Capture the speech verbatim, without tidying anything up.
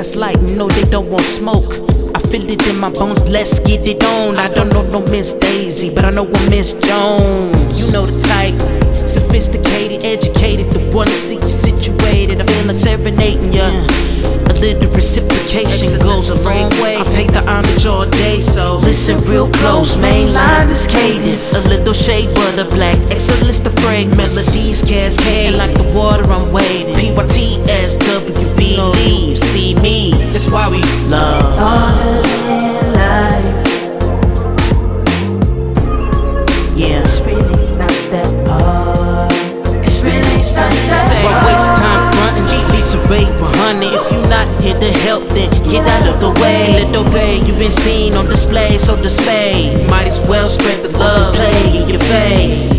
gaslighting, no, they don't want smoke. I feel it in my bones, let's get it on. I don't know no Miss Daisy, but I know a Miss Jones. You know the type, sophisticated, educated, the one to see you situated. I feel like serenading ya. A little reciprocation goes a long way. I pay the homage all day, so listen real close, mainline this cadence. A little shade, but a black excellence, the frag melodies cascade like the water I'm waiting. P Y T S W B, leave, see me, that's why we love. Harder than life. Yeah, It's really not that hard. It's really not that say hard. waste time frontin', lead to rate one hundred. If you not here to help, then get out of the way. Little babe, you been seen on display, so display. Might as well spread the love, play in your face.